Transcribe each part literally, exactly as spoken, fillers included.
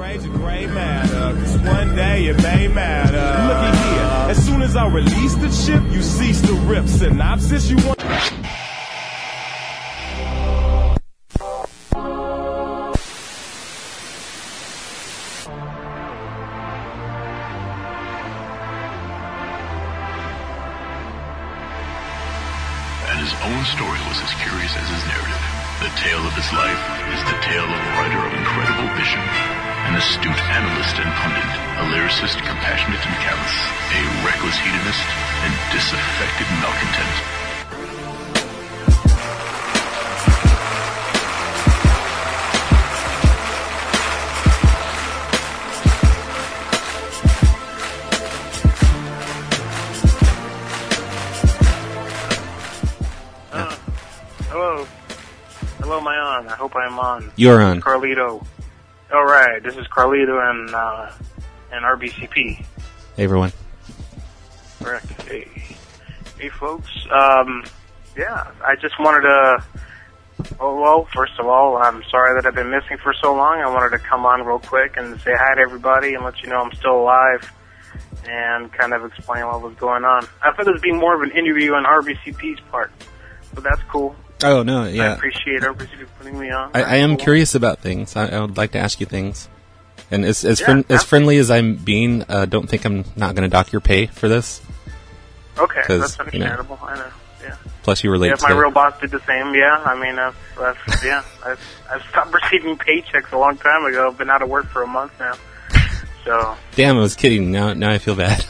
grades a gray matter, cause one day it may matter. Looky here, as soon as I release the chip, you cease to rip. Synopsis, you want... His own story was as curious as his narrative. The tale of his life is the tale of a writer of incredible vision, an astute analyst and pundit, a lyricist compassionate and callous, a reckless hedonist, and disaffected malcontent. I hope I'm on. You're on. Carlito. All right, this is Carlito and uh, and R B C P. Hey, everyone. Correct. Hey, hey, folks. Um, yeah, I just wanted to. Oh, well, first of all, I'm sorry that I've been missing for so long. I wanted to come on real quick and say hi to everybody and let you know I'm still alive and kind of explain what was going on. I thought this would be more of an interview on R B C P's part, but that's cool. Oh, no, yeah. I appreciate R B C P putting me on. I, I am cool. curious about things. I, I would like to ask you things. And as as, yeah, friend, as friendly as I'm being, uh, don't think I'm not going to dock your pay for this. Okay, that's understandable. You know, I know, yeah. Plus, you were late Yeah, if my today. real boss did the same, yeah. I mean, I've, I've, yeah, I've, I've stopped receiving paychecks a long time ago. I've been out of work for a month now. So. Damn, I was kidding. Now, now I feel bad.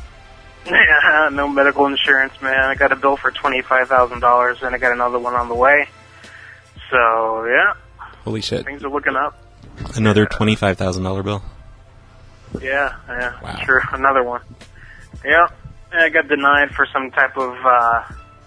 Yeah, no medical insurance, man. I got a bill for twenty-five thousand dollars, and I got another one on the way. So, yeah. Holy shit. Things are looking up. Another yeah. twenty-five thousand dollars bill. Yeah, yeah, wow. Sure, another one. Yeah, I got denied for some type of uh,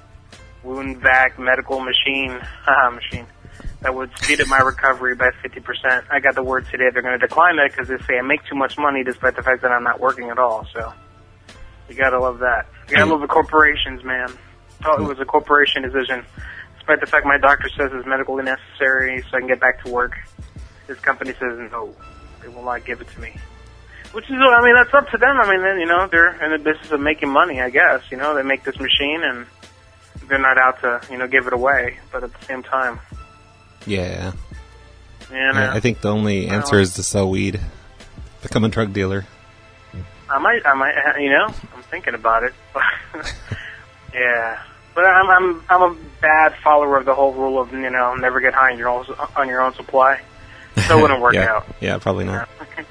wound vac medical machine, uh, machine that would speed up my recovery by fifty percent. I got the word today they're going to decline that because they say I make too much money despite the fact that I'm not working at all, so you got to love that. You got to love the corporations, man. Oh, it was a corporation decision. Despite the fact my doctor says it's medically necessary so I can get back to work, this company says no, they will not give it to me. Which is, I mean, that's up to them. I mean, then, you know, they're in the business of making money, I guess. You know, they make this machine and they're not out to, you know, give it away, but at the same time. Yeah. Yeah, yeah I think the only answer is to sell weed. Become a drug dealer. I might, I might, you know, I'm thinking about it. Yeah. But I'm, I'm, I'm a bad follower of the whole rule of, you know, never get high on your own, on your own supply. So it wouldn't work yeah. out. Yeah, probably not.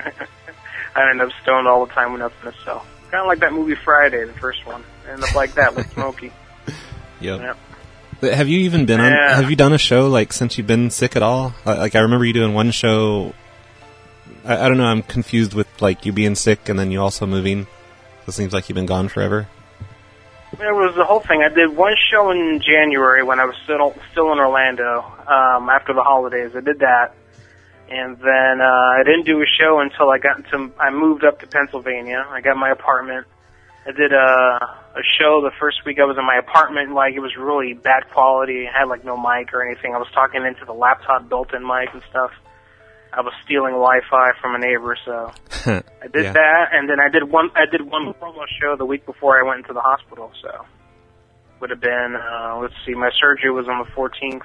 I end up stoned all the time with nothing to sell. Kind of like that movie Friday, the first one. I end up like that with Smokey. Yep. Yep. But have you even been on? Yeah. Have you done a show like since you've been sick at all? Like I remember you doing one show. I, I don't know. I'm confused with like you being sick and then you also moving. It seems like you've been gone forever. It was the whole thing. I did one show in January when I was still still in Orlando. Um, after the holidays, I did that, and then uh, I didn't do a show until I got into. I moved up to Pennsylvania. I got my apartment. I did a a show the first week I was in my apartment. Like it was really bad quality. I had like no mic or anything. I was talking into the laptop built-in mic and stuff. I was stealing Wi-Fi from a neighbor, so I did yeah. that, and then I did one. I did one promo show the week before I went into the hospital. So would have been. Uh, let's see, my surgery was on the fourteenth,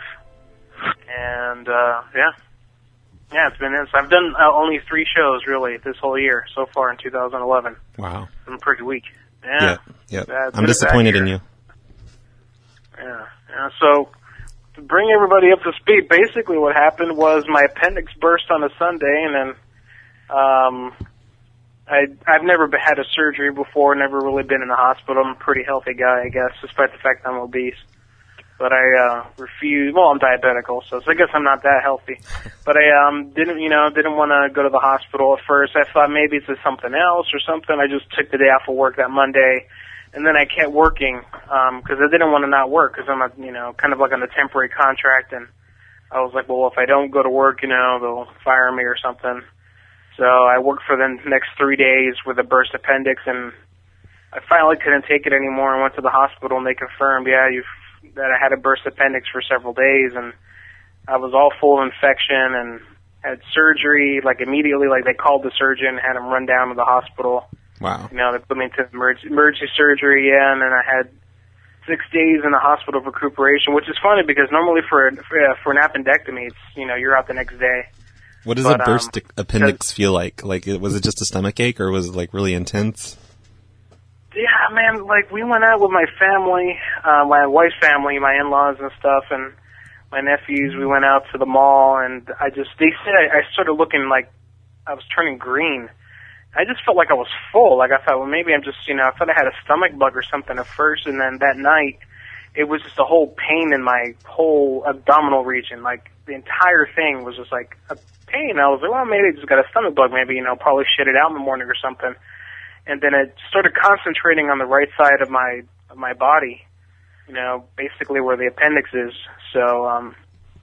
and uh, yeah, yeah, it's been. It's, I've done uh, only three shows really this whole year so far in two thousand eleven. Wow, I'm pretty weak. Yeah, yeah, yeah. Bad, I'm disappointed in you. Yeah, yeah. So. To bring everybody up to speed, basically what happened was my appendix burst on a Sunday, and then um, I, I've never had a surgery before, never really been in the hospital. I'm a pretty healthy guy, I guess, despite the fact I'm obese. But I uh, refused. Well, I'm diabetic also, so I guess I'm not that healthy. But I um, didn't, you know, didn't want to go to the hospital at first. I thought maybe it's something else or something. I just took the day off of work that Monday. And then I kept working because um, I didn't want to not work because I'm, a, you know, kind of like on a temporary contract. And I was like, well, if I don't go to work, you know, they'll fire me or something. So I worked for the next three days with a burst appendix, and I finally couldn't take it anymore. I went to the hospital, and they confirmed, yeah, you've, that I had a burst appendix for several days, and I was all full of infection, and had surgery, like immediately, like they called the surgeon, had him run down to the hospital. Wow. You know, they put me into emergency, emergency surgery, yeah, and then I had six days in the hospital of recuperation, which is funny because normally for for, uh, for an appendectomy, it's, you know, you're out the next day. What does But, a burst um, appendix feel like? Like, it- was it just a stomach ache, or was it like really intense? Yeah, man, like we went out with my family, uh, my wife's family, my in-laws and stuff, and my nephews. We went out to the mall, and I just, they said I, I started looking like I was turning green. I just felt like I was full. Like I thought, well, maybe I'm just, you know, I thought I had a stomach bug or something at first, and then that night, it was just a whole pain in my whole abdominal region. Like the entire thing was just like a pain. I was like, well, maybe I just got a stomach bug. Maybe, you know, probably shit it out in the morning or something. And then it started concentrating on the right side of my of my body, you know, basically where the appendix is. So, um,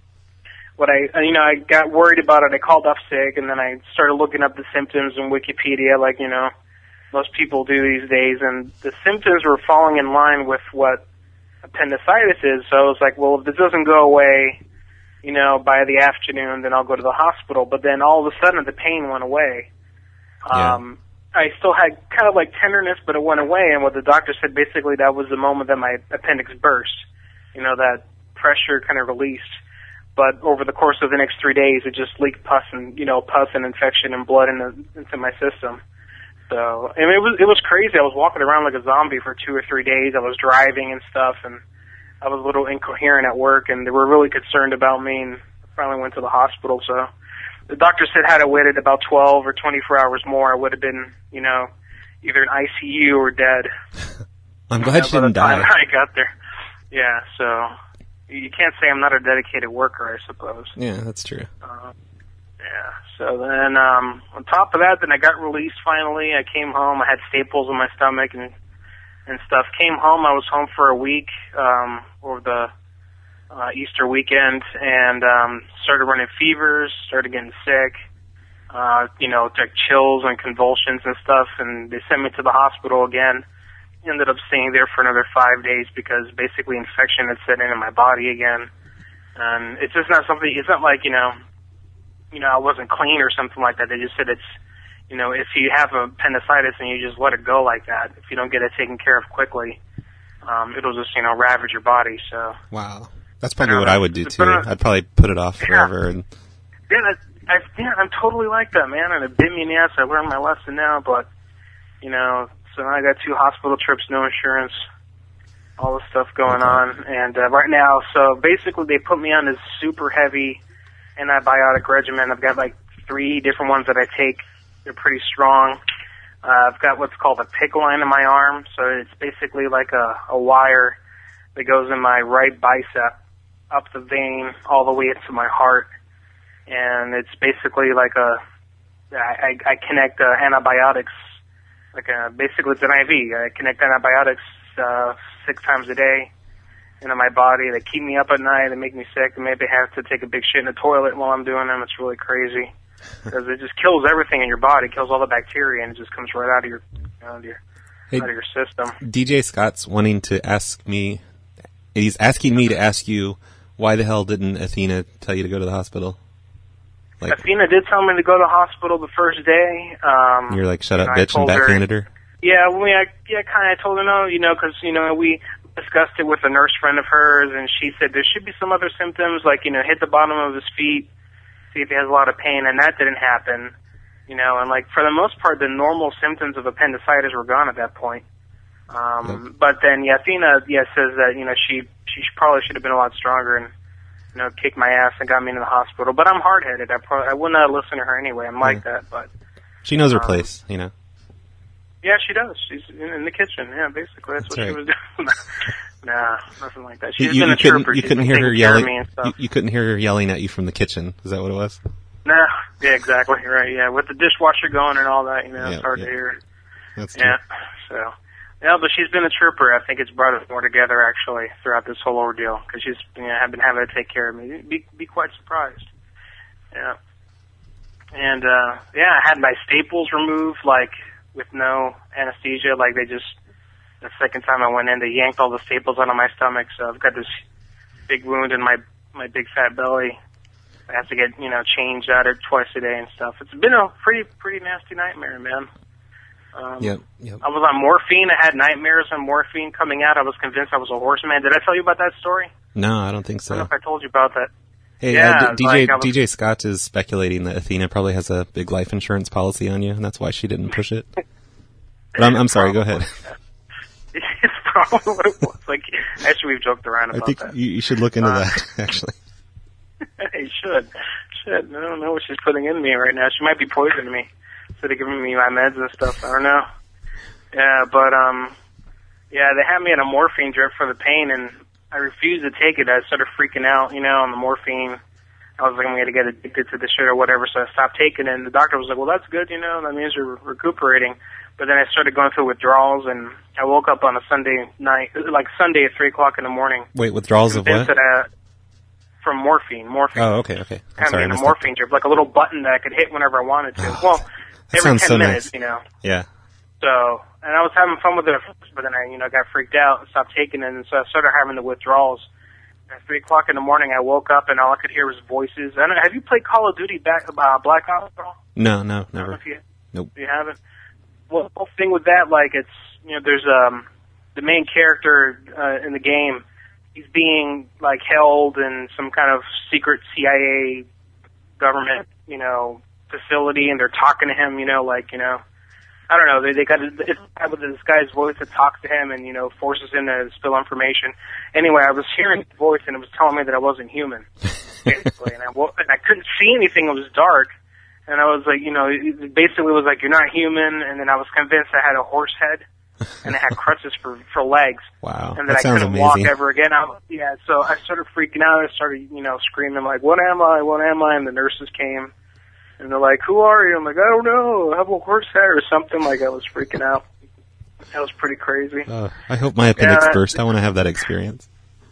what I, you know, I got worried about it. I called off sick, and then I started looking up the symptoms in Wikipedia, like, you know, most people do these days. And the symptoms were falling in line with what appendicitis is. So I was like, well, if this doesn't go away, you know, by the afternoon, then I'll go to the hospital. But then all of a sudden, the pain went away. Yeah. Um, I still had kind of like tenderness, but it went away. And what the doctor said, basically, that was the moment that my appendix burst. You know, that pressure kind of released. But over the course of the next three days, it just leaked pus and, you know, pus and infection and blood into, into my system. So, I mean, it was, it was crazy. I was walking around like a zombie for two or three days. I was driving and stuff, and I was a little incoherent at work, and they were really concerned about me, and I finally went to the hospital. So the doctor said had I waited about twelve or twenty-four hours more, I would have been, you know, either in I C U or dead. I'm glad you by the didn't time die. I got there. Yeah, so you can't say I'm not a dedicated worker, I suppose. Yeah, that's true. Uh, yeah, so then um, on top of that, then I got released finally. I came home. I had staples in my stomach and and stuff. Came home. I was home for a week um, over the uh, Easter weekend, and um, started running fevers, started getting sick, uh, you know, like chills and convulsions and stuff, and they sent me to the hospital again. Ended up staying there for another five days because basically infection had set in in my body again. And it's just not something, it's not like, you know, you know, I wasn't clean or something like that. They just said it's, you know, if you have appendicitis and you just let it go like that, if you don't get it taken care of quickly, um, it'll just, you know, ravage your body. So Wow. That's probably Yeah, what I would do it's too. been a- I'd probably put it off Yeah. forever. And yeah, that, I, yeah, I'm totally like that, man. And it bit me in the ass. I learned my lesson now, but, you know, so now I got two hospital trips, no insurance, all this stuff going Okay. on. And uh, right now, so basically they put me on this super heavy antibiotic regimen. I've got like three different ones that I take. They're pretty strong. Uh, I've got what's called a PICC line in my arm. So it's basically like a, a wire that goes in my right bicep up the vein all the way into my heart. And it's basically like a, I, I, I connect uh, antibiotics, like a, basically it's an I V. I connect antibiotics uh, six times a day into my body. They keep me up at night. They make me sick. And maybe I have to take a big shit in the toilet while I'm doing them. It's really crazy because it just kills everything in your body. It kills all the bacteria, and it just comes right out of your, you know, out of your, Hey, out of your system. D J Scott's wanting to ask me, he's asking me to ask you, why the hell didn't Athena tell you to go to the hospital? Like, Athena did tell me to go to the hospital the first day. Um, you're like, shut you up, know, I bitch, and told her- backhanded her? Yeah, well, I, yeah, kind of told her no, you know, because, you know, we discussed it with a nurse friend of hers, and she said there should be some other symptoms, like, you know, hit the bottom of his feet, see if he has a lot of pain, and that didn't happen, you know, and, like, for the most part, the normal symptoms of appendicitis were gone at that point. Um, Yep. But then, yeah, Athena, yeah, says that, you know, she, she probably should have been a lot stronger and, you know, kicked my ass and got me into the hospital. But I'm hard-headed. I, probably, I wouldn't have listened to her anyway. I'm like Yeah. that, but... She knows her Um, place, you know. Yeah, she does. She's in, in the kitchen. Yeah, basically, that's, That's what right. she was doing. Nah, nothing like that. You, She's you, been you a couldn't, trooper. you She's couldn't been hear her taking care of yelling. me and stuff. You, you couldn't hear her yelling at you from the kitchen. Is that what it was? No, yeah, exactly. Right. Yeah, with the dishwasher going and all that, you know, Yeah, it's hard yeah. to hear. That's true. Yeah. So, yeah, but she's been a trooper. I think it's brought us more together actually throughout this whole ordeal because she's, you know, have been having to take care of me. Be be quite surprised. Yeah. And uh yeah, I had my staples removed, like with no anesthesia. Like they just, the second time I went in, they yanked all the staples out of my stomach. So I've got this big wound in my my big fat belly I have to get, you know, changed out or twice a day and stuff. It's been a pretty, pretty nasty nightmare, man. Um, yep, yep. I was on morphine. I had nightmares on morphine coming out. I was convinced I was a horseman. Did I tell you about that story? No, I don't think so. I don't know if I told you about that. Hey, yeah, uh, D- DJ like was, D J Scott is speculating that Athena probably has a big life insurance policy on you, and that's why she didn't push it. But I'm, I'm sorry. Go ahead. It's probably what it was. Like, actually, we've joked around about I think that. you, you should look into uh, that, actually. He should. Should. I don't know what she's putting in me right now. She might be poisoning me instead of giving me my meds and stuff. I don't know. Yeah, but, um, yeah, they had me on a morphine drip for the pain, and I refused to take it. I started freaking out, you know, on the morphine. I was like, I'm going to get addicted to this shit or whatever, so I stopped taking it. And the doctor was like, well, that's good, you know, that means you're recuperating. But then I started going through withdrawals, and I woke up on a Sunday night, like Sunday at three o'clock in the morning. Wait, withdrawals of what? That I, from morphine, morphine. Oh, okay, okay. I'm I sorry, mean, I a missed morphine drip, like a little button that I could hit whenever I wanted to. Well, that every ten sounds so minutes, nice. you know. Yeah. So, and I was having fun with it at first, but then I, you know, got freaked out and stopped taking it, and so I started having the withdrawals. At three o'clock in the morning, I woke up and all I could hear was voices. I don't know, have you played Call of Duty back, uh, Black Ops at all? No, no, I don't know never. if you, Nope. you haven't. Well, the whole thing with that, like, it's, you know, there's um the main character uh, in the game. He's being like held in some kind of secret C I A government, you know, facility, and they're talking to him, you know, like, you know, I don't know, they they got it's with this guy's voice that talks to him and, you know, forces him to spill information. Anyway, I was hearing the voice and it was telling me that I wasn't human, basically, and I wo- and I couldn't see anything. It was dark. And I was like, you know, it basically was like, you're not human. And then I was convinced I had a horse head and I had crutches for, for legs. Wow. And that, that I sounds couldn't amazing. walk ever again. I, yeah, so I started freaking out. I started, you know, screaming like, what am I? What am I? And the nurses came and they're like, who are you? I'm like, I don't know. I have a horse head or something. Like, I was freaking out. That was pretty crazy. Uh, I hope my appendix Yeah, burst. I want to have that experience.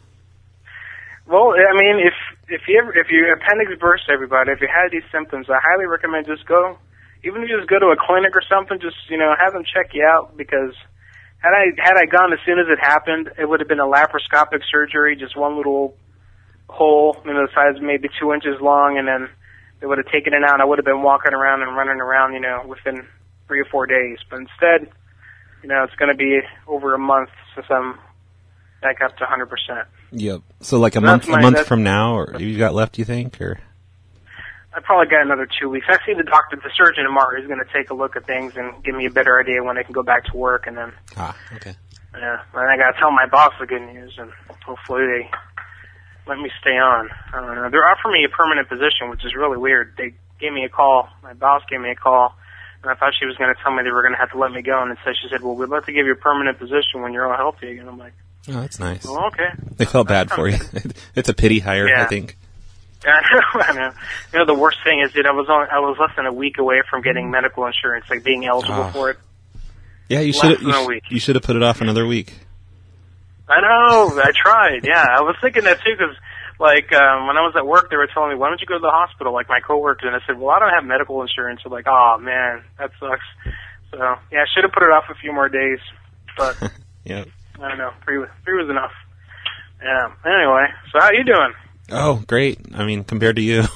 Well, I mean, if if you ever, if your appendix bursts, everybody, if you had these symptoms, I highly recommend just go, even if you just go to a clinic or something, just, you know, have them check you out, because had I had I gone as soon as it happened, it would have been a laparoscopic surgery, just one little hole, you know, the size of maybe two inches long, and then they would have taken it out. I would have been walking around and running around, you know, within three or four days. But instead, you know, it's going to be over a month since I'm back up to one hundred percent. Yep. So like a So month, that's my- a month that's- from now, or you got left? You think, or? I probably got another two weeks. I see the doctor, the surgeon tomorrow. He's going to take a look at things and give me a better idea when I can go back to work. And then, Ah, okay. yeah, and I got to tell my boss the good news, and hopefully they let me stay on. I don't know. They're offering me a permanent position, which is really weird. They gave me a call. My boss gave me a call, and I thought she was going to tell me they were going to have to let me go. And instead, she said, "Well, we'd love to give you a permanent position when you're all healthy again." I'm like, Oh, that's nice. "Well, okay." They felt bad for you. It's a pity hire, Yeah. I think. I know, I know. You know, the worst thing is, dude, I was on, I was less than a week away from getting medical insurance, like being eligible Oh. for it. Yeah, you Less should. than You, a sh- week. you should have put it off another week. I know. I tried. Yeah, I was thinking that too, because like um, when I was at work, they were telling me, "Why don't you go to the hospital?" Like my coworkers, and I said, "Well, I don't have medical insurance." They're like, "Oh man, that sucks." So yeah, I should have put it off a few more days, but Yeah. I don't know. Three, was- three was enough. Yeah. Anyway, so how you doing? Oh, great. I mean, compared to you,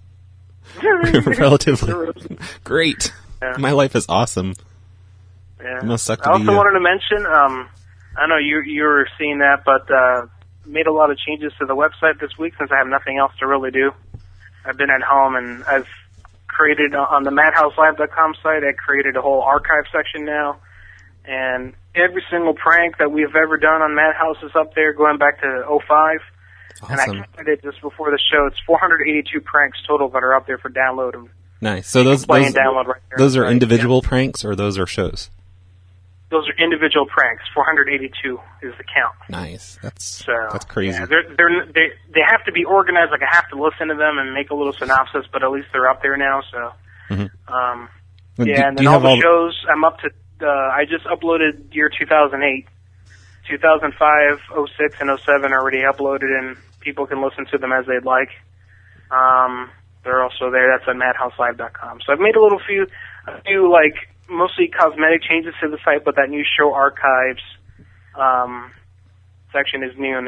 relatively great. Yeah. My life is awesome. Yeah. It must suck to I be also you. wanted to mention, um, I know you you were seeing that, but uh, made a lot of changes to the website this week since I have nothing else to really do. I've been at home and I've created uh, on the madhouse live dot com site. I created a whole archive section now, and every single prank that we've ever done on Madhouse is up there, going back to oh five. And I Awesome. counted it just before the show. It's four hundred eighty-two pranks total that are up there for download. And Nice. So those play those, and download right there. those are Right, individual pranks, or those are shows? Those are individual pranks. four hundred eighty-two is the count. Nice. That's So that's crazy. Yeah, they're, they're, they they have to be organized. Like I have to listen to them and make a little synopsis, but at least they're up there now. So, Mhm. um, Do- yeah, and do then you all have the all the- shows. I'm up to. Uh, I just uploaded year two thousand eight, two thousand five, oh six, and oh seven already uploaded, and people can listen to them as they'd like. Um, they're also there. That's on madhouse live dot com. So I've made a little few, a few like mostly cosmetic changes to the site, but that new show archives um, section is new, and it's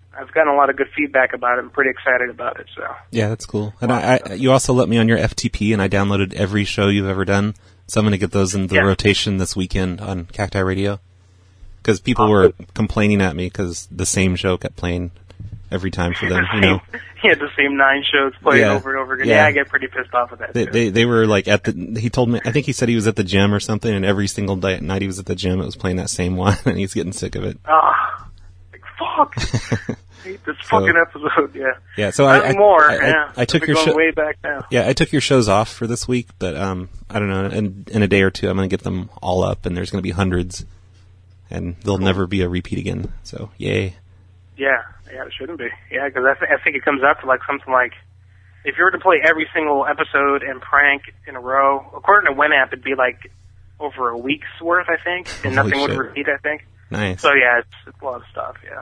I've gotten a lot of good feedback about it. I'm pretty excited about it. So yeah, that's cool. And I, I you also let me on your F T P, and I downloaded every show you've ever done. So I'm going to get those in the yeah. rotation this weekend on Cacti Radio. Because people awesome. were complaining at me because the same show kept playing every time for them, you know. Yeah, the same nine shows playing yeah. over and over again. Yeah. yeah, I get pretty pissed off with that. They, too. they they were like at the. He told me. I think he said he was at the gym or something, and every single day at night he was at the gym. It was playing that same one, and he's getting sick of it. Ah, like fuck. I hate this so, fucking episode. Yeah. Yeah. So Not I, anymore. I, I, yeah. I, I took We're your going show way back now. Yeah, I took your shows off for this week, but um, I don't know. In in a day or two, I'm going to get them all up, and there's going to be hundreds, and they'll cool. never be a repeat again. So yay. Yeah. Yeah, it shouldn't be. Yeah, because I, th- I think it comes out to like something like, if you were to play every single episode and prank in a row, according to Winamp, it'd be like over a week's worth, I think, and Holy nothing shit. would repeat, I think. Nice. So yeah, it's, it's a lot of stuff, yeah.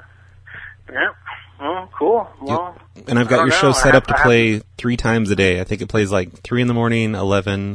Yeah. Well, cool. Well, and I've got your know. show set have, up to play to... three times a day. I think it plays like three in the morning, eleven,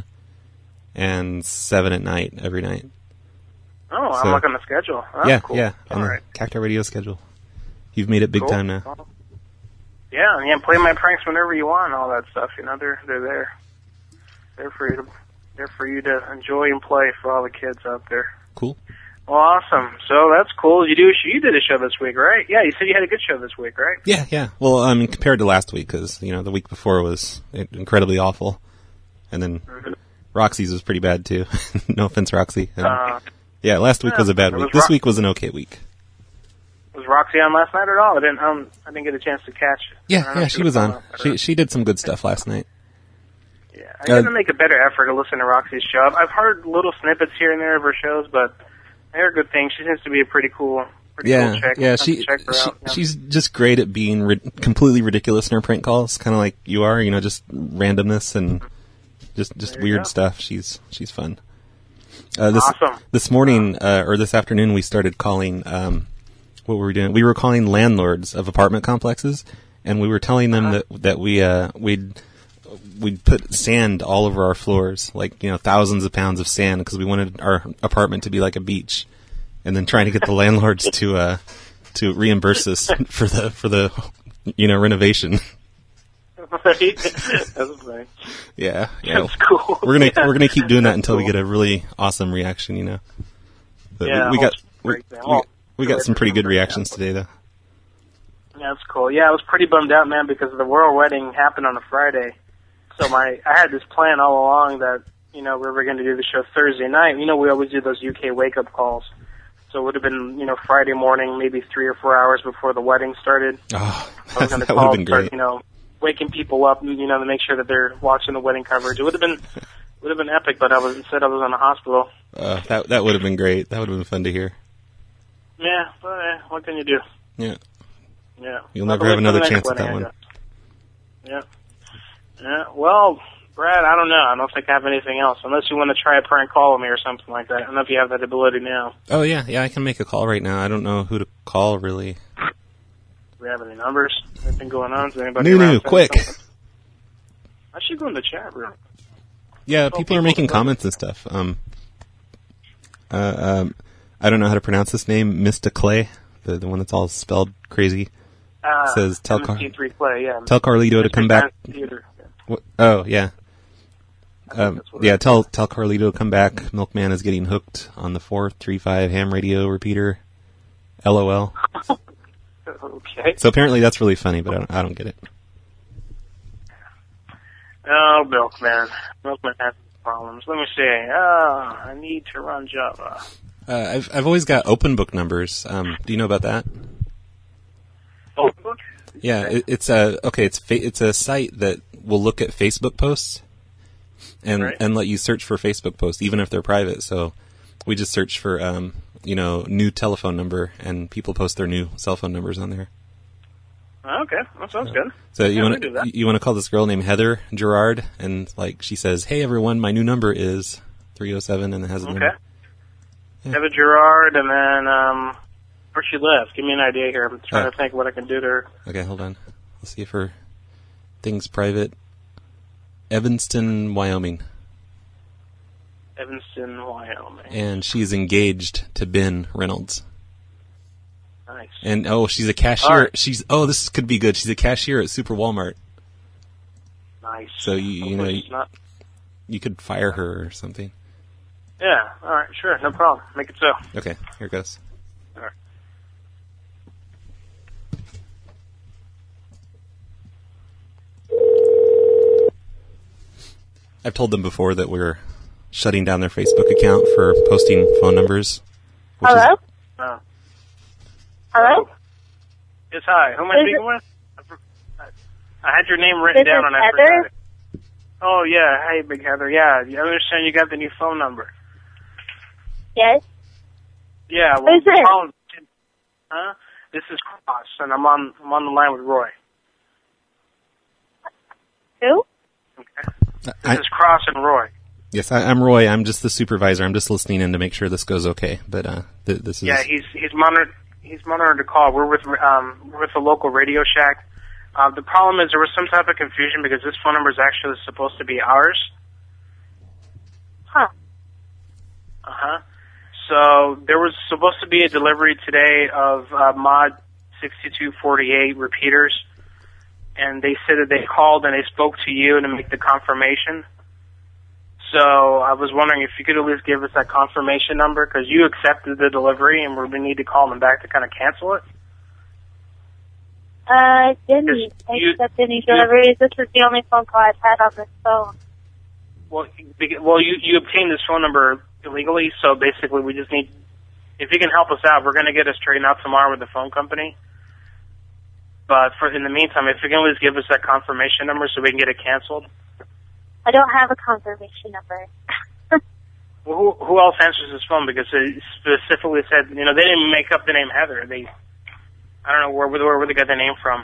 and seven at night every night. Oh, so, I'm looking at the schedule. That's yeah, cool. yeah, on All the right. Cacti Radio schedule. You've made it big cool. time now. Well, yeah, yeah. Play my pranks whenever you want, and all that stuff. You know, they're they're there. They're for you to they're for you to enjoy and play for all the kids out there. Cool. Well, awesome. So that's cool. You do you did a show this week, right? Yeah, you said you had a good show this week, right? Yeah, yeah. Well, I mean, compared to last week, because you know the week before was incredibly awful, and then mm-hmm. Roxy's was pretty bad too. No offense, Roxy. And, uh, yeah, last week yeah, was a bad week. This Ro- week was an okay week. Was Roxy on last night at all? I didn't. Um, I didn't get a chance to catch. Yeah, yeah, she was on. She she did some good stuff last night. Yeah, I uh, got to make a better effort to listen to Roxy's show. I've heard little snippets here and there of her shows, but I heard good things. She seems to be a pretty cool, pretty yeah, cool chick. yeah. She, check her she out, yeah. she's just great at being ri- completely ridiculous in her prank calls, kind of like you are. You know, just randomness and just just weird go. stuff. She's she's fun. Uh, this awesome. This morning uh, or this afternoon, we started calling. Um, what were we doing? We were calling landlords of apartment complexes, and we were telling them uh-huh. that that we uh, we'd we'd put sand all over our floors, like you know thousands of pounds of sand, because we wanted our apartment to be like a beach, and then trying to get the landlords to uh, to reimburse us for the for the you know renovation. Right? That's funny. Yeah, yeah. That's cool. We're gonna yeah. we're gonna keep doing that until cool. we get a really awesome reaction, you know. But yeah, we, we got we, we got we got some pretty good reactions today, though. Yeah, that's cool. Yeah, I was pretty bummed out, man, because the royal wedding happened on a Friday. So my I had this plan all along that you know we were going to do the show Thursday night. You know, we always do those U K wake up calls. So it would have been, you know, Friday morning, maybe three or four hours before the wedding started. Oh, I was going to that call, would have been start, great. you know, waking people up, you know, to make sure that they're watching the wedding coverage. It would have been, would have been epic, but I was instead I was in the hospital. Uh, that that would have been great. That would have been fun to hear. Yeah, but uh, what can you do? Yeah. Yeah. You'll never have another chance at that one. Yeah. Yeah. Well, Brad, I don't know. I don't think I have anything else, unless you want to try a prank call with me or something like that. I don't know if you have that ability now. Oh yeah, yeah. I can make a call right now. I don't know who to call really. Do we have any numbers? Anything going on? Is anybody New, around new, quick. Something? I should go in the chat room. Yeah, oh, people are making comments and stuff. Um, uh, um, I don't know how to pronounce this name. Mister Clay, the the one that's all spelled crazy, uh, says tell Car- Clay, yeah. tell Carlito to come back. Theater. What? Oh yeah. Um, yeah, tell tell Carlito to come back. Milkman is getting hooked on the four three five ham radio repeater. L O L. Okay. So apparently that's really funny, but I don't, I don't get it. Oh, Milkman. Milkman has problems. Let me see. Oh, I need to run Java. Uh, I've I've always got open book numbers. Um, do you know about that? Open book? Yeah, it, it's a okay. It's fa- it's a site that will look at Facebook posts and right. and let you search for Facebook posts, even if they're private. So we just search for um, you know new telephone number, and people post their new cell phone numbers on there. Okay, that sounds good. So you yeah, want to you want to call this girl named Heather Gerard, and like she says, "Hey everyone, my new number is three oh seven," and it has a okay. number. Yeah. Heather Gerard, and then um, where she lives. Give me an idea here. I'm trying oh. to think what I can do to her. Okay, hold on. Let's see if her thing's private. Evanston, Wyoming. Evanston, Wyoming. And she's engaged to Ben Reynolds. Nice. And, oh, she's a cashier. All right. She's, oh, this could be good. She's a cashier at Super Walmart. Nice. So, you, you know, Hopefully you, she's not. you could fire her or something. Yeah, all right, sure, no problem. Make it so. Okay, here it goes. All right. I've told them before that we're shutting down their Facebook account for posting phone numbers. which Hello? is- Uh, Hello? yes, hi. Who am I Is speaking it- with? I for- I had your name written This down is and I Heather? forgot it. Oh, yeah. Hey, Big Heather. Yeah, I understand you got the new phone number. Yes? Yeah, well, Who's this? Colin- huh? This is Cross, and I'm on I'm on the line with Roy. Who? Okay. This I, is Cross and Roy. yes, I, I'm Roy. I'm just the supervisor. I'm just listening in to make sure this goes okay. But uh, th- this is Yeah, he's he's monitored he's monitored the call. We're with um we're with the local Radio Shack. Uh, the problem is there was some type of confusion because this phone number is actually supposed to be ours. Huh. Uh huh. So there was supposed to be a delivery today of uh, Mod sixty-two forty-eight repeaters, and they said that they called and they spoke to you to make the confirmation. So I was wondering if you could at least give us that confirmation number because you accepted the delivery and we need to call them back to kind of cancel it. Uh, didn't Yes, you- accept any deliveries. This is the only phone call I've had on this phone. Well, beca- well, you you obtained this phone number illegally, so basically we just need, if you can help us out, we're going to get it straightened out tomorrow with the phone company. But for in the meantime, if you can at least give us that confirmation number so we can get it canceled. I don't have a confirmation number. Well, who who else answers this phone? Because it specifically said, you know, they didn't make up the name Heather. They, I don't know where where, where they got the name from.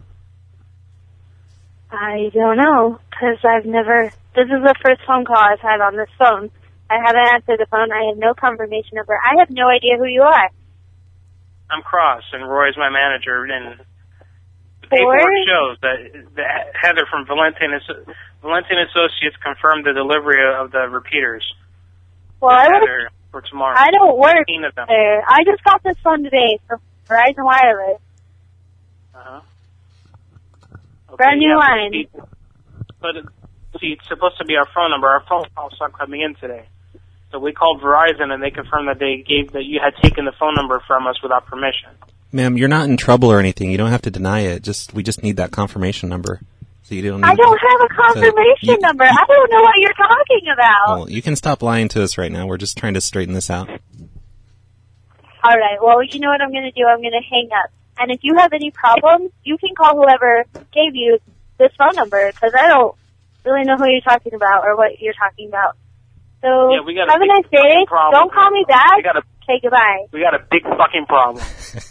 I don't know, because I've never, this is the first phone call I've had on this phone. I haven't answered the phone. I have no confirmation number. I have no idea who you are. I'm Cross, and Roy's my manager, and the paperwork Roy? shows that, that Heather from Valentine, Asso- Valentine Associates confirmed the delivery of the repeaters. Well, I, work, Heather for tomorrow. I don't work fifteen of them. there. I just got this phone today from Verizon Wireless. Uh-huh. Okay, Brand new yeah, but line. see- But, it- see, it's supposed to be our phone number. Our phone calls stopped coming in today. So we called Verizon, and they confirmed that they gave that you had taken the phone number from us without permission. Ma'am, you're not in trouble or anything. You don't have to deny it. Just we just need that confirmation number. So you don't. Need, I don't have a confirmation you- number. I don't know what you're talking about. Well, you can stop lying to us right now. We're just trying to straighten this out. All right. Well, you know what I'm going to do? I'm going to hang up. And if you have any problems, you can call whoever gave you this phone number because I don't really know who you're talking about or what you're talking about. So Yeah, we got a have a big nice day. fucking problem. Don't call me back. We got a Okay, goodbye. we got a big fucking problem.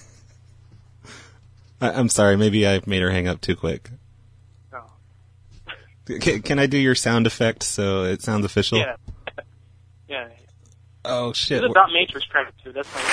I, I'm sorry. Maybe I made her hang up too quick. No. Can, can I do your sound effect so it sounds official? Yeah. Yeah. Oh shit! It's a dot matrix print too. That's my.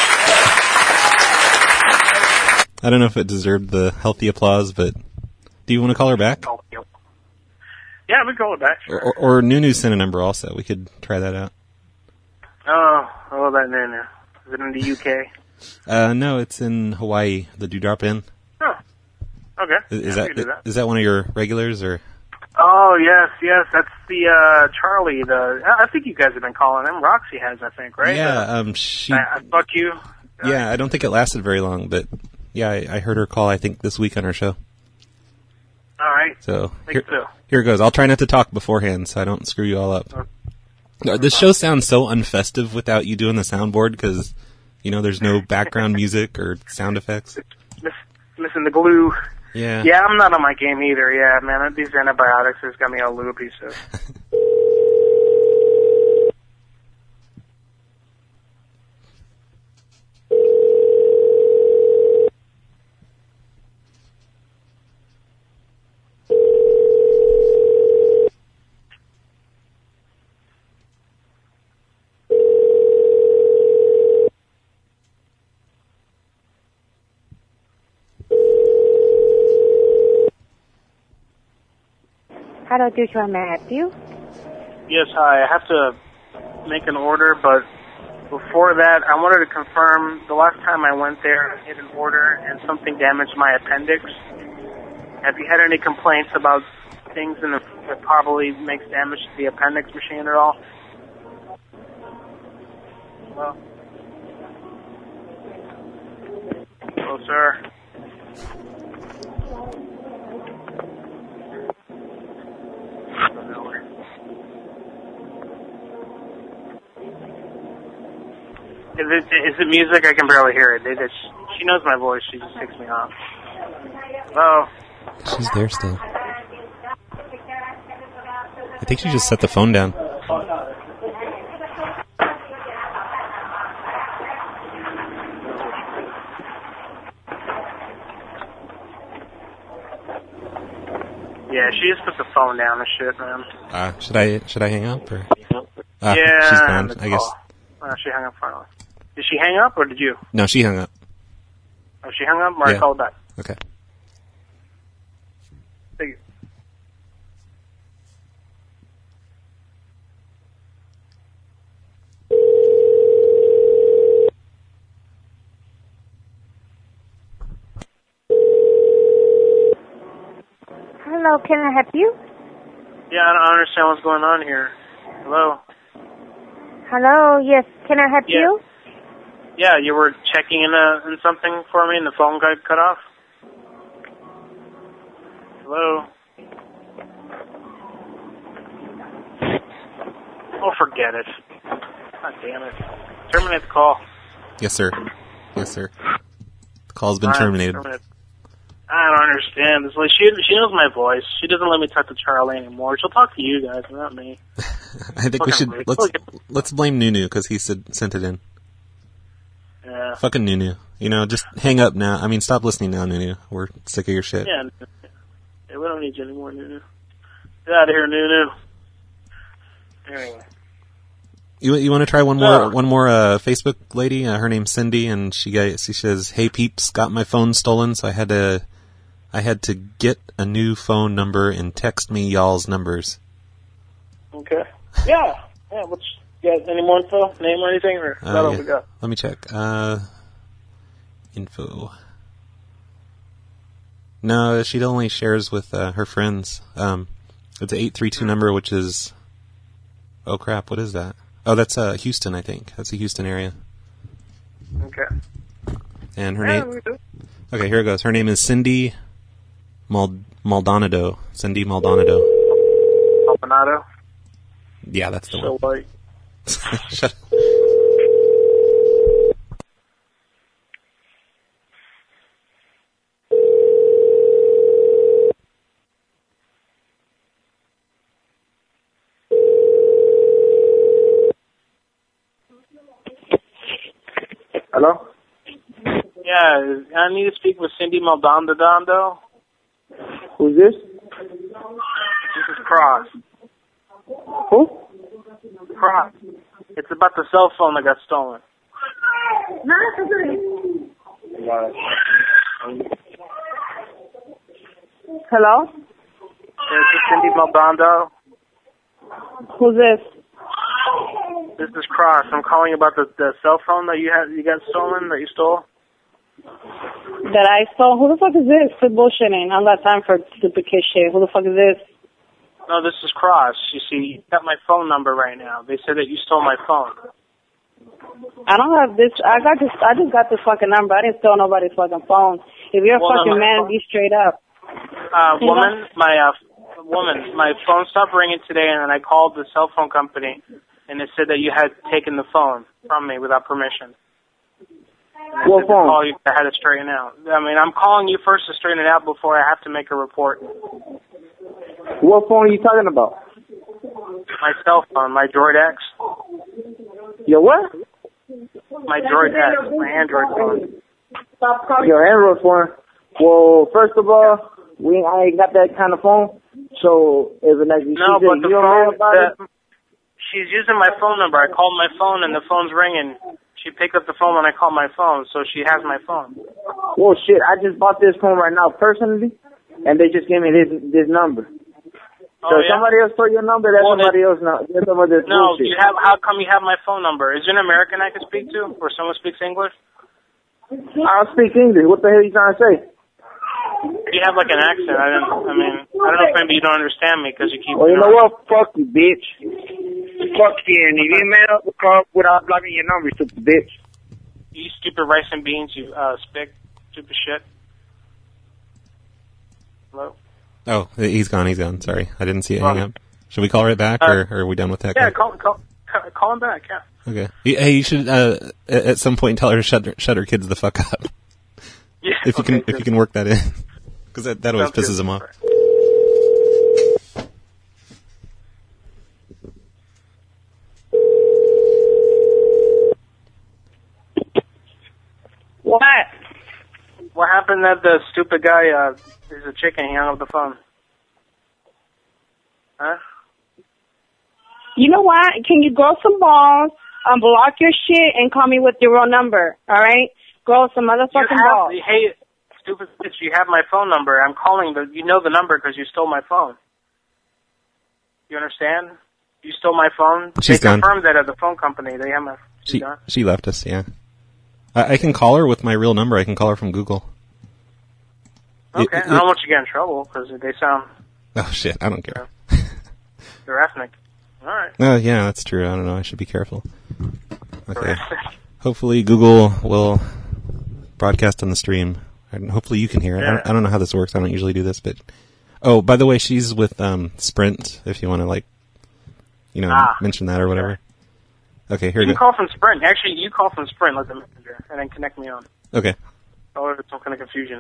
I don't know if it deserved the healthy applause, but do you want to call her back? Yeah, we can call it back. Or, or, or Nunu sent a number also. We could try that out. Oh, oh, that Nunu. Is it in the U K? Uh, no, it's in Hawaii. The Dewdrop Inn. Oh, okay. Is, is Yeah, that, we can do that. is that one of your regulars or? Oh yes, yes. That's the uh Charlie. The I I think you guys have been calling him. Roxy has, I think, right? Yeah, The, um, she. I, I fuck you. Yeah, I don't think it lasted very long, but yeah, I, I heard her call. I think this week on our show. All right. So Think here, so. here it goes. I'll try not to talk beforehand so I don't screw you all up. Uh, This show sounds so unfestive without you doing the soundboard because, you know, there's no background music or sound effects. Miss, missing the glue. Yeah. Yeah, I'm not on my game either. Yeah, man, these antibiotics has got me all loopy. So. How do I do to help you? Yes, hi. I have to make an order, but before that, I wanted to confirm the last time I went there, I did an order and something damaged my appendix. Have you had any complaints about things in the, that probably makes damage to the appendix machine at all? Hello? Hello, sir. Is it, is it music? I can barely hear it. They just, she knows my voice. She just takes me off. Hello? She's there still. I think she just set the phone down. Yeah, she just put the phone down and shit, man. Uh, should I should I hang up or? Uh, yeah, she's gone. I guess. Oh, she hung up finally. Did she hang up or did you? No, she hung up. Oh, she hung up? Or Yeah. I called back. Okay. Thank you. Hello, can I help you? Yeah, I don't understand what's going on here. Hello? Hello, yes, can I help Yeah. you? Yeah, you were checking in, uh, in something for me and the phone got cut off? Hello? Oh, forget it. God damn it. Terminate the call. Yes, sir. Yes, sir. The call's been All right, terminated. terminate. I don't understand. It's like she she knows my voice. She doesn't let me talk to Charlie anymore. She'll talk to you guys, not me. I think we should Fucking let's rude. let's blame Nunu because he said, sent it in. Yeah. Fucking Nunu. You know, just hang up now. I mean, stop listening now, Nunu. We're sick of your shit. Yeah. Yeah, we don't need you anymore, Nunu. Get out of here, Nunu. Anyway. You you want to try one more Oh. one more uh, Facebook lady? Uh, her name's Cindy, and she got, she says, "Hey peeps, got my phone stolen, so I had to I had to get a new phone number and text me y'all's numbers." Okay. Yeah. Yeah. What's you got any more info, name or anything, or is that Uh, all yeah. we got? Let me check. Uh, info. No, she only shares with uh, her friends. Um, it's an eight three two number, which is. Oh crap! What is that? Oh, that's uh, Houston, I think. That's the Houston area. Okay. And her Yeah, name. we do. Okay, here it goes. Her name is Cindy Mal- Maldonado. Cindy Maldonado. Maldonado. Yeah, that's the So one. white. Shut up. Hello? Yeah, I need to speak with Cindy Maldonado. Who's this? This is Cross. Who? Cross. It's about the cell phone that got stolen. Hello? Is this Cindy Maldonado? Who's this? This is Cross. I'm calling about the, the cell phone that you had you got stolen, that you stole. That I stole? Who the fuck is this? Quit bullshitting. I don't got time for duplicate shit. Who the fuck is this? No, this is Cross. You see, you got my phone number right now. They said that you stole my phone. I don't have this. I got this. I just got this fucking number. I didn't steal nobody's fucking phone. If you're a Well, fucking no, my man, phone- be straight up. Uh, woman, my uh, woman, my phone stopped ringing today, and then I called the cell phone company, and they said that you had taken the phone from me without permission. And they What said to phone? call you, I had to straighten out. I mean, I'm calling you first to straighten it out before I have to make a report. What phone are you talking about? My cell phone, my Droid X, Your what? my Droid X, my Android phone. Your Android phone. Well, first of all, we I ain't got that kind of phone. So if it like you No, see but that, the you don't know phone, about the, it. she's using my phone number. I called my phone, and the phone's ringing. She picked up the phone when I called my phone, so she has my phone. Well, shit, I just bought this phone right now personally, and they just gave me this this number. Oh, So yeah? somebody else put your number. That's Well, somebody else. Now, that's some of this No, bullshit. you have. How come you have my phone number? Is there an American I can speak to, or someone speaks English? I'll speak English. What the hell are you trying to say? You have like an accent. I don't. I mean, I don't know if maybe you don't understand me because you keep. Well, you know what? Fuck you, bitch. Fuck you. And if you email the call without blocking your number, you stupid bitch. You stupid rice and beans. You uh, spick. Stupid shit. Hello. Oh, he's gone. He's gone. Sorry, I didn't see it hang up. Should we call right back, Uh, or, or are we done with that? Yeah, guy? call, call, call, call him back. Yeah. Okay. Hey, you should uh, at at some point tell her to shut her, shut her kids the fuck up. Yeah. If you okay, can, good. if you can work that in, because that, that always Sounds pisses good. him off. What? What happened that the stupid guy uh, is a chicken? He hung up the phone. Huh? You know what? Can you grow some balls, unblock your shit, and call me with your real number, all right? Grow some You motherfucking have, balls. hey, stupid bitch, you have my phone number. I'm calling the, you know the number because you stole my phone. You understand? You stole my phone. She's they gone. confirmed that at the phone company. They have my, she's She gone? she left us. Yeah. I, I can call her with my real number. I can call her from Google. Okay, It- I don't want you to get in trouble because they sound, Oh shit! I don't care. they're ethnic. All right. Oh yeah, that's true. I don't know. I should be careful. They're Okay. ethnic. Hopefully Google will broadcast on the stream, and hopefully you can hear it. I, don't, I don't know how this works. I don't usually do this, but oh, by the way, she's with um, Sprint. If you want to like, you know, Ah, mention that or whatever. Okay, here You we can go. call from Sprint. Actually, you call from Sprint, let the messenger, and then connect me on. Okay. Oh, there's some kind of confusion.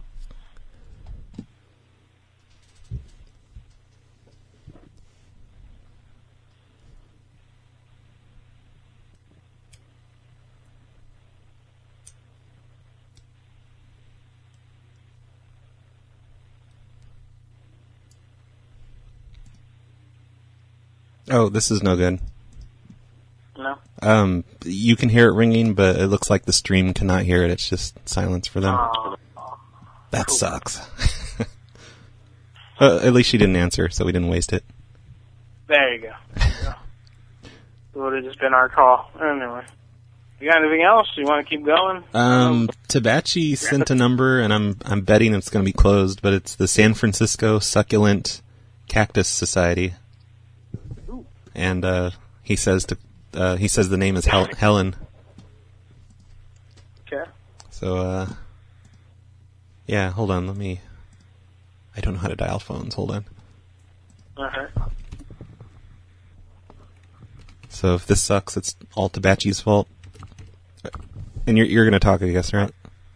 Oh, this is no good. No? Um, you can hear it ringing, but it looks like the stream cannot hear it. It's just silence for them. Oh, That sucks. uh, at least she didn't answer, so we didn't waste it. there you go. There you go. It would have just been our call. Anyway. You got anything else? You want to keep going? Um, Tabachi sent a number, and I'm I'm betting it's going to be closed, but it's the San Francisco Succulent Cactus Society, and uh, he says to uh, he says the name is Hel- Helen. Okay. So uh, yeah, hold on, let me. I don't know how to dial phones. Hold on. Alright. So if this sucks, it's all Tabachi's fault. And you're you're going to talk, I guess, right?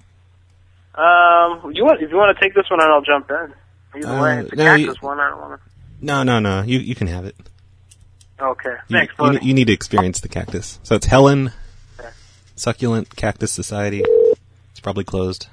Um, you want, if you want to take this one, and I'll jump in. Either Uh, way, it's a no, cactus you- one. I don't want No, no, no. You you can have it. to. Okay. You, Thanks, you, buddy. you need to experience the cactus. So it's Helen Okay. Succulent Cactus Society. It's probably closed.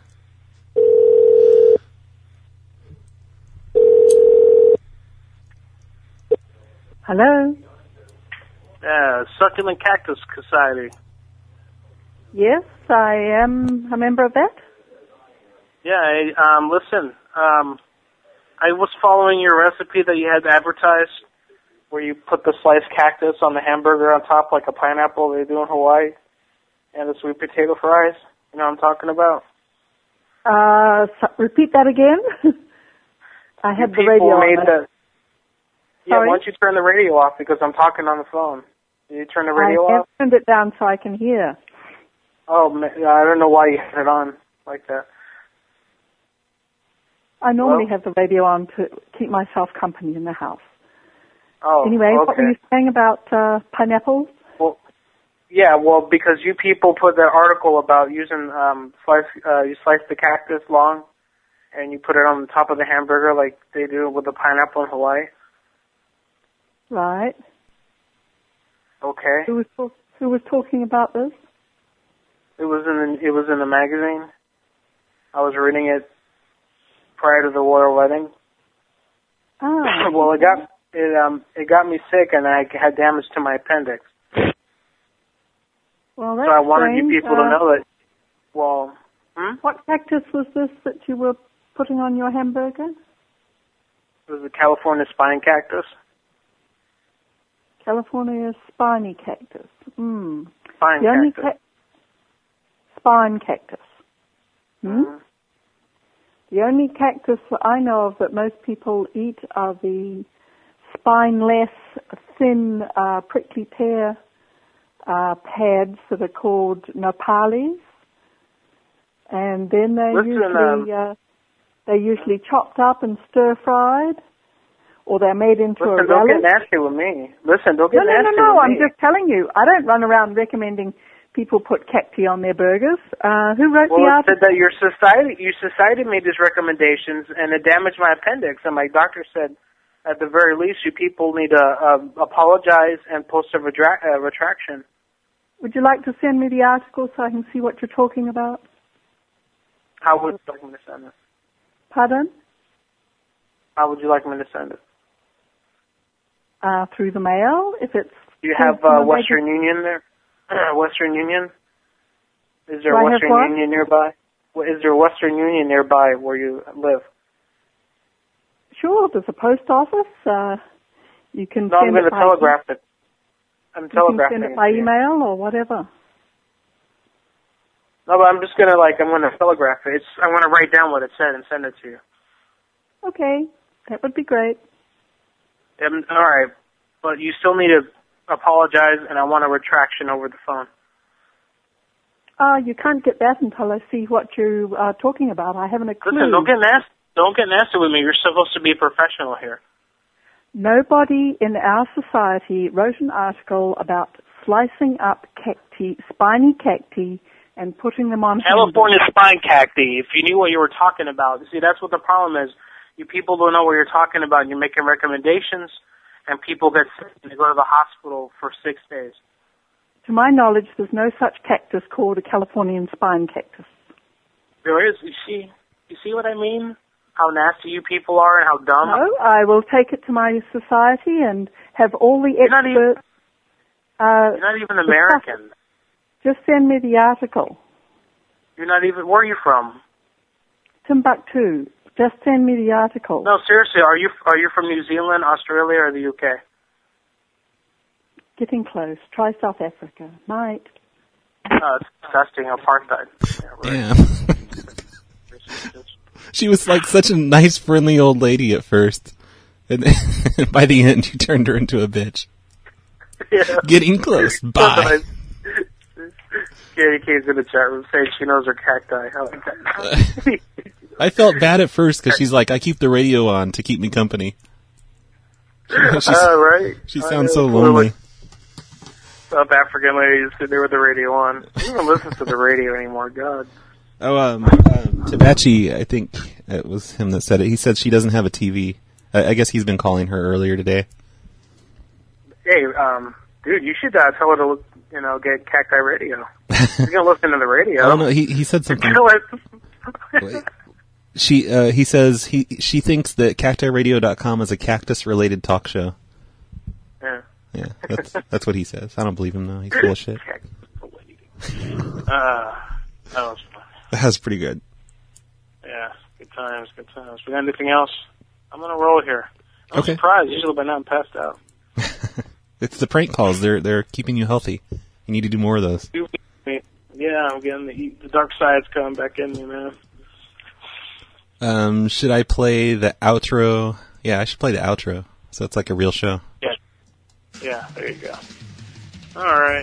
Hello? Yeah, Succulent Cactus Society. Yes, I am a member of that. Yeah, I, um, listen, um, I was following your recipe that you had advertised, where you put the sliced cactus on the hamburger on top like a pineapple they do in Hawaii, and the sweet potato fries. You know what I'm talking about? Uh, so, repeat that again. I had the People radio made on. the. Yeah, Sorry? why don't you turn the radio off because I'm talking on the phone? Did you turn the radio I have off? turned it down so I can hear. Oh, man, I don't know why you had it on like that. I normally Hello? have the radio on to keep myself company in the house. Oh, Anyway, okay. what were you saying about uh, pineapples? Well, yeah, well, because you people put that article about using um, slice, uh, you slice the cactus long, and you put it on the top of the hamburger like they do with the pineapple in Hawaii. Right. Okay. Who was talk- who was talking about this? It was in the, it was in the magazine. I was reading it prior to the royal wedding. Ah. Well, it got it um it got me sick, and I had damage to my appendix. Well, that's So I wanted strange. you people to Uh, know that. Well, hmm? What cactus was this that you were putting on your hamburger? There's a California spine cactus. California spiny cactus. Mm. Spine the only cactus. Ca- spine cactus. Hmm? Mm-hmm. The only cactus that I know of that most people eat are the spineless, thin, uh, prickly pear uh, pads that are called nopales. And then they're Listen, usually um, uh, they're usually chopped up and stir fried, or they're made into Listen, a don't relish. get nasty with me. Listen, don't No, get no, no, nasty no. with I'm me. just telling you. I don't run around recommending people put cacti on their burgers. Uh, who wrote Well, the it article? said that your society, your society made these recommendations, and it damaged my appendix. And my doctor said, at the very least, you people need to um, apologize and post a retra- uh, retraction. Would you like to send me the article so I can see what you're talking about? How would you like me to send it? Pardon? How would you like me to send it? Uh, through the mail, if it's... Do you have uh, Western Union there? Western Union? Is there Do a I have Western what? Union nearby? Well, Is there a Western Union nearby where you live? Sure, there's a post office. Uh, you can No, I'm send going it to by telegraph it. I'm You can telegraphing send it by to you. email or whatever. No, but I'm just going to, like, I'm going to telegraph it. It's, I'm going to write down what it said and send it to you. Okay, that would be great. Um, all right, but you still need to apologize, and I want a retraction over the phone. Uh, you can't get that until I see what you are talking about. I haven't a clue. Listen, don't get nasty. Don't get nasty with me. You're supposed to be a professional here. Nobody in our society wrote an article about slicing up cacti, spiny cacti, and putting them on California hamburgers. spine cacti. If you knew what you were talking about, see, that's what the problem is. You people don't know what you're talking about. You're making recommendations, and people get sick and they go to the hospital for six days. To my knowledge, there's no such cactus called a Californian spine cactus. There is. You see, you see what I mean? How nasty you people are and how dumb. No, I will take it to my society and have all the You're not even- experts. uh, You're not even American. Just send me the article. You're not even. Where are you from? Timbuktu. Just send me the article. No, seriously. Are you are you from New Zealand, Australia, or the U K? Getting close. Try South Africa. Night. Uh, it's disgusting. Apartheid. Yeah, right. Damn. She was like such a nice, friendly old lady at first. And then, by the end, you turned her into a bitch. Yeah. Getting close. Bye. Katie K's in the chat room saying she knows her cacti. I like that. I felt bad at first because she's like, I keep the radio on to keep me company. She's, uh, right. She I sounds know. so lonely. South African lady sitting there with the radio on. I don't even listen to the radio anymore. God. Oh, um, um, Tabachi, I think it was him that said it. He said she doesn't have a T V. I, I guess he's been calling her earlier today. Hey, um, dude, you should uh, tell her to, you know, get Cacti Radio. You're gonna listen to the radio. I don't know. He he said something. Tell her- She uh, he says he she thinks that cacti radio dot com is a cactus related talk show. Yeah. Yeah, that's that's what he says. I don't believe him though. He's full of shit. Uh, that was fun. That was pretty good. Yeah, good times, good times. We got anything else? I'm gonna roll here. I'm Okay. surprised. Usually by now I'm passed out. It's the prank calls. They're they're keeping you healthy. You need to do more of those. Yeah, I'm getting the the dark side's coming back in me, man. Um, should I play the outro? Yeah, I should play the outro. So it's like a real show. Yeah. Yeah, there you go. All right.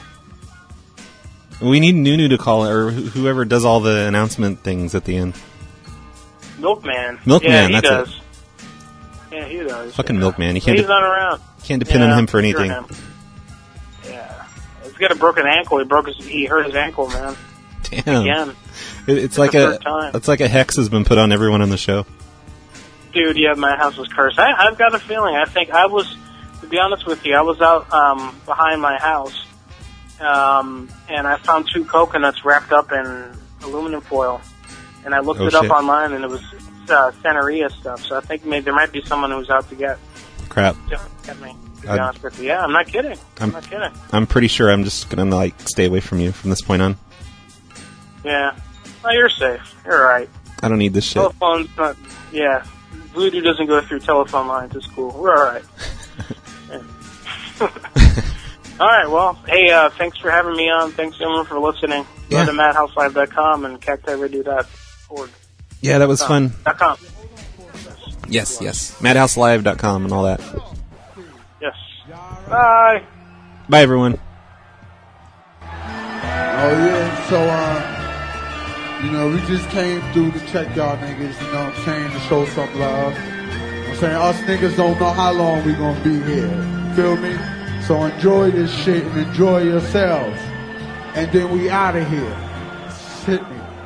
We need Nunu to call, or wh- whoever does all the announcement things at the end. Milkman. Milkman, yeah, he that's does. it. Yeah, he does. Fucking yeah. Milkman. You can't He's de- not around. can't depend yeah, on him for sure anything. him. Yeah. He's got a broken ankle. He broke his. He hurt his ankle, man. Damn. Again. It, it's It's like the a third time. it's like a hex has been put on everyone on the show. Dude, yeah, my house was cursed. I, I've got a feeling. I think I was, to be honest with you, I was out um, behind my house, um, and I found two coconuts wrapped up in aluminum foil, and I looked Oh, it up shit. online, and it was uh, Santeria stuff. So I think maybe there might be someone who's out to get Crap. get me. To be I'd- honest with you, yeah, I'm not kidding. I'm, I'm- not kidding. I'm pretty sure I'm just gonna like stay away from you from this point on. Yeah. Well, you're safe. You're all right. I don't need this shit. Telephone's not. Yeah. Voodoo doesn't go through telephone lines. It's cool. We're all right. All right, well, hey, uh, thanks for having me on. Thanks, everyone, for listening. Go Yeah. to madhouse live dot com and cacti radio dot org. Yeah, that was fun. Dot com. Yes, yes. madhouse live dot com and all that. Yes. Bye. Bye, everyone. Oh, yeah, so, uh, you know, we just came through to check y'all niggas, you know what I'm saying, to show some love. I'm saying us niggas don't know how long we gonna be here. Feel me? So enjoy this shit and enjoy yourselves. And then we out of here. Hit me.